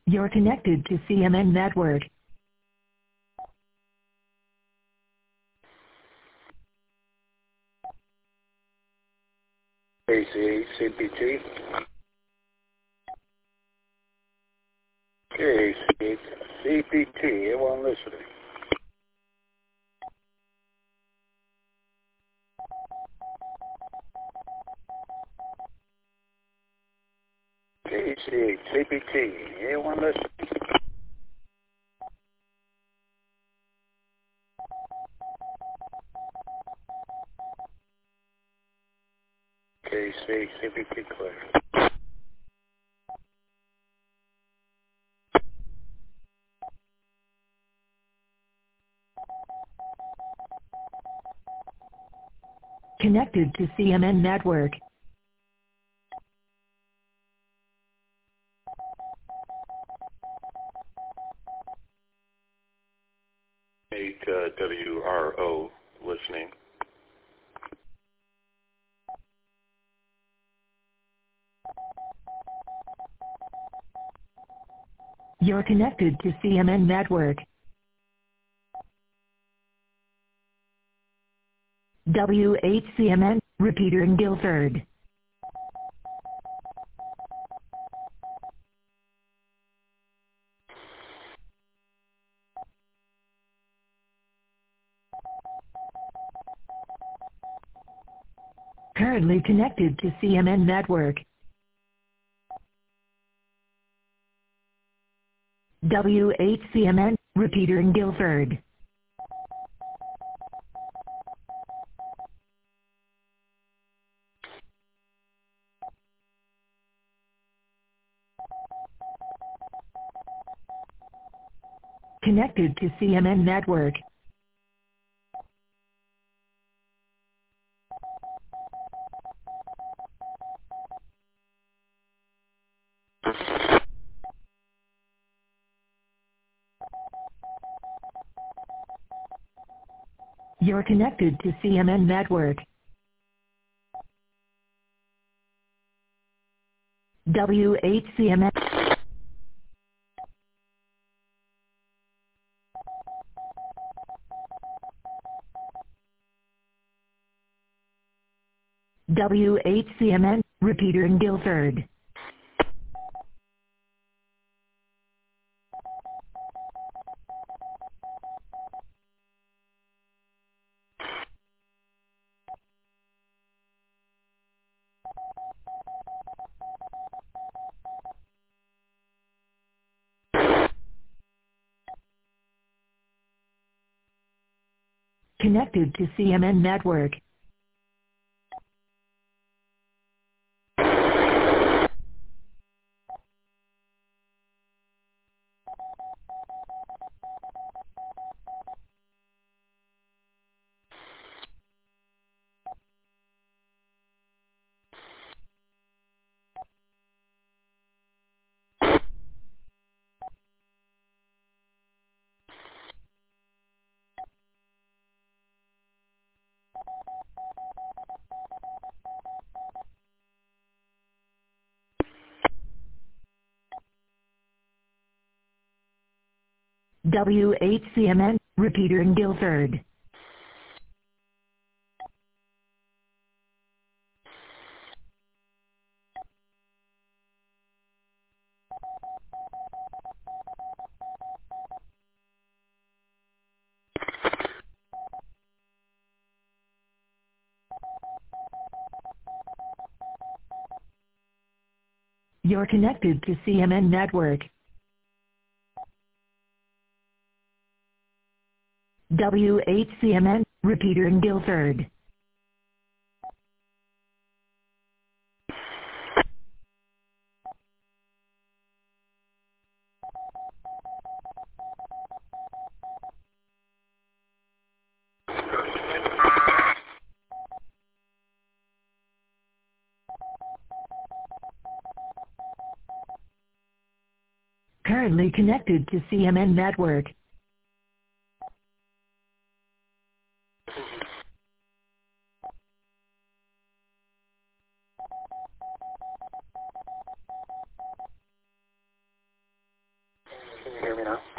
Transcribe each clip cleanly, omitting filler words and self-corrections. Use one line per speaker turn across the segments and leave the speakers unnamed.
You're connected to CMN Network.
ACA CPT. ACA CPT. Everyone listening. ACA CPT. Everyone listening. ACA CPT clear.
Connected to CMN Network.
WRO listening.
You're connected to CMN Network. WHCMN, repeater in Guilford. Currently connected to CMN Network. WHCMN, repeater in Guilford. Connected to CMN Network. You're connected to CMN Network. WHCMN. WHCMN, repeater in Guilford. Connected to CMN Network. WHCMN, repeater in Guilford. You're connected to CMN Network. WHCMN, repeater in Guilford. Currently connected to CMN Network.
hear me now?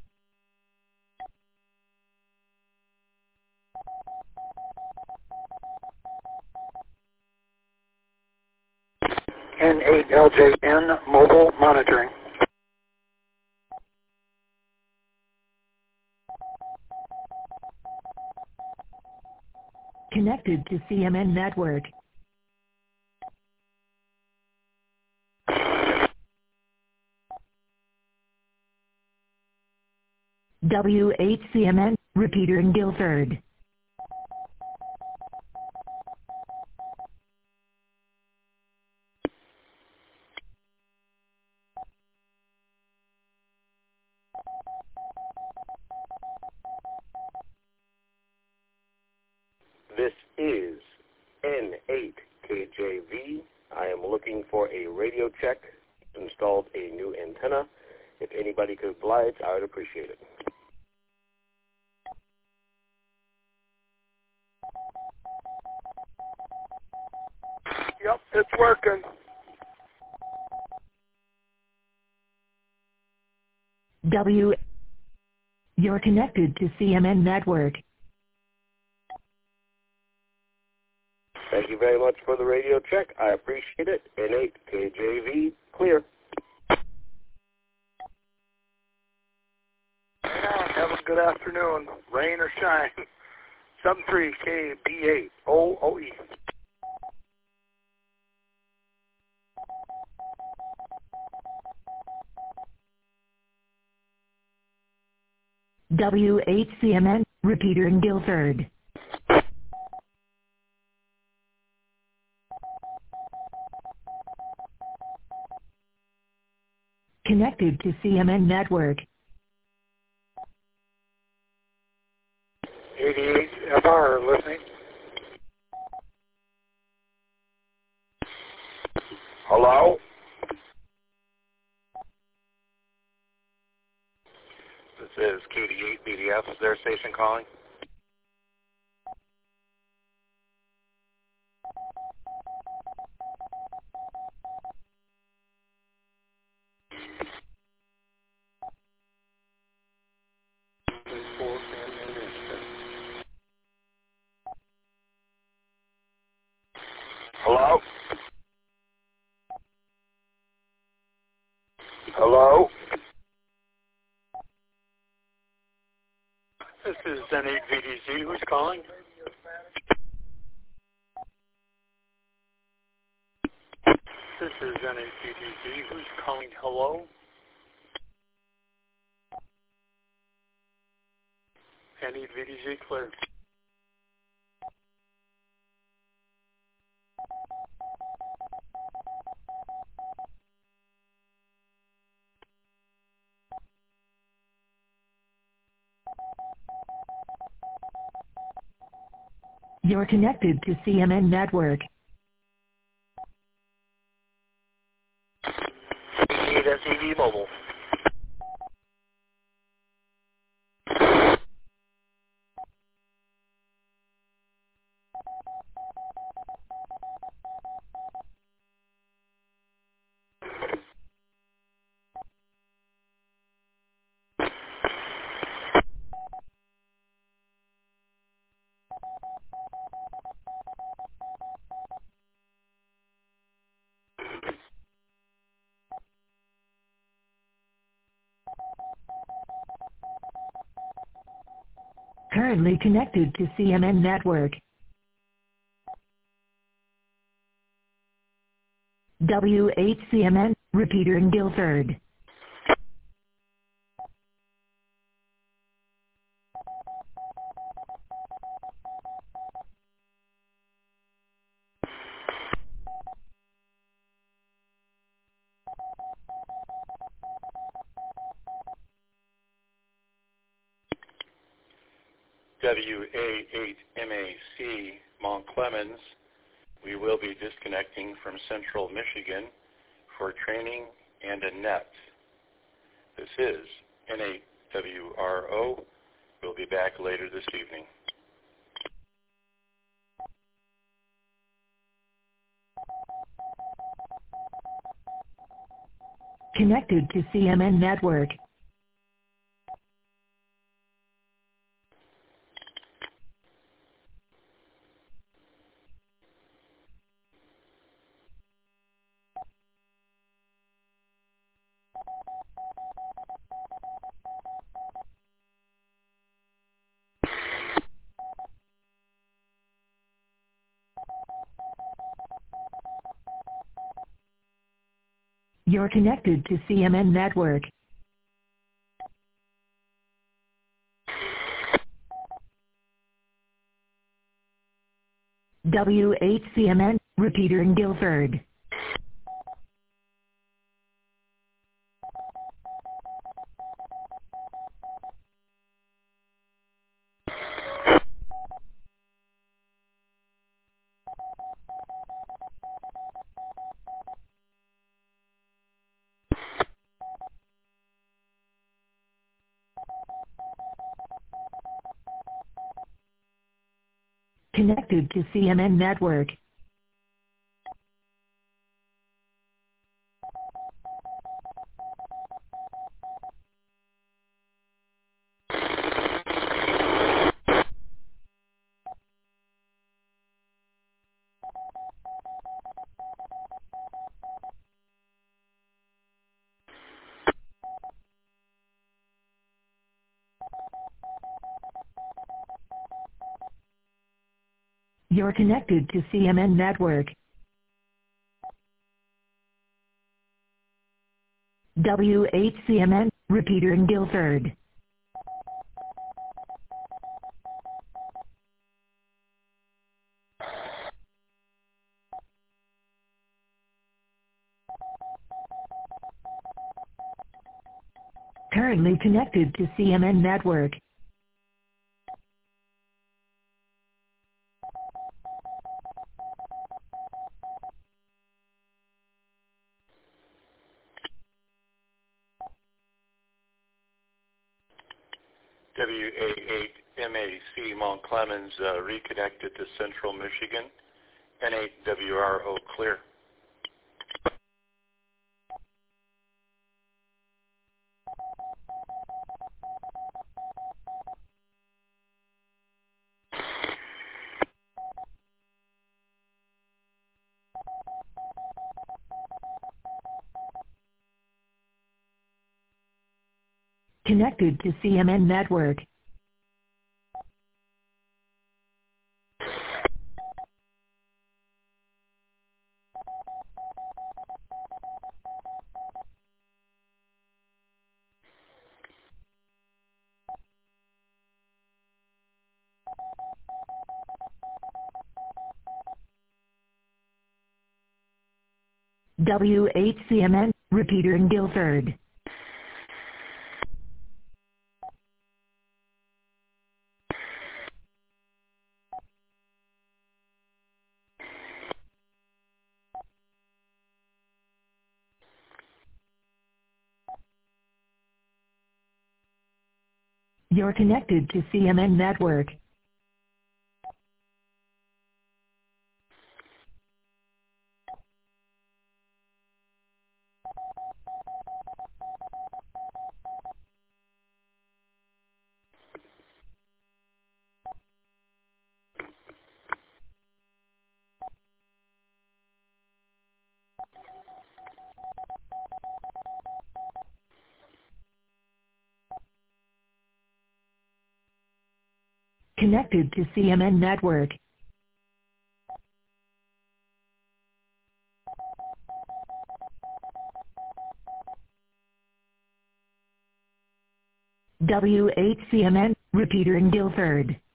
N8LJN mobile monitoring.
Connected to CMN network. W8CMN, repeater in Guilford.
This is N8KJV. I am looking for a radio check. Installed a new antenna. If anybody could oblige, I would appreciate it. Yep, it's working.
You're connected to CMN network.
Thank you very much for the radio check. I appreciate it. N8KJV, clear. Have a good afternoon, rain or shine. 73KB8OOE.
W8CMN, repeater in Guilford. Connected to CMN network.
88FR listening. Hello? This is KD8 BDF. Is there a station calling? Hello? Hello? This is N8VDZ. Who's calling? This is N8VDZ. Who's calling? Hello? N8VDZ, clear.
You're connected to CMN network.
88 SEV mobile.
Currently connected to CMN network. W8CMN, repeater in Guilford.
WA8MAC, Mount Clemens. We will be disconnecting from Central Michigan for training and a net. This is N8WRO. We'll be back later this evening.
Connected to CMN network. You're connected to CMN Network. WHCMN, repeater in Guilford. Connected to CMN Network. You're connected to CMN Network. WHCMN, repeater in Guilford. Currently connected to CMN Network.
WA8MAC Mount Clemens reconnected to Central Michigan. N8WRO clear.
Connected to CMN Network. WHCMN, repeater in Guilford. You're connected to CMN Network. Connected to CMN Network. WHCMN, repeater in Guilford.